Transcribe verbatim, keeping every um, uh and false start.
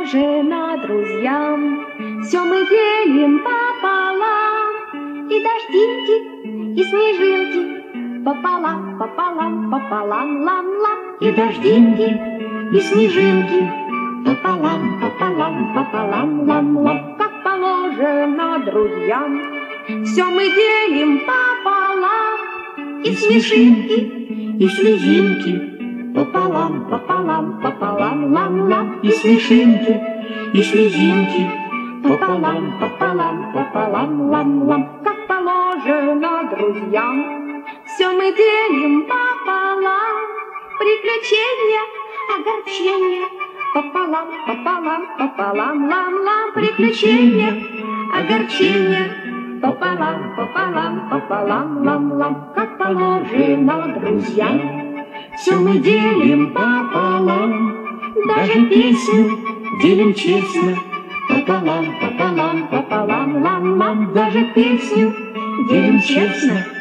положено друзьям, все мы делим пополам. И дождинки, и снежинки пополам, пополам, пополам, лам-лам. И дождинки, и снежинки пополам, пополам, пополам, лам-лам. Как положено друзьям, все мы делим пополам. И смешинки, и слезинки пополам, пополам, пополам, лам-лам. И смешинки, и слезинки пополам, пополам, пополам, лам-лам. Как положено друзьям, все мы делим пополам. Приключения, огорчения пополам, пополам, пополам, лам-лам. Приключения, огорчения пополам, пополам, пополам, лам-лам. Как положено друзьям, все мы делим пополам. Даже песню делим честно пополам, пополам, пополам, лам-лам. Даже песню делим честно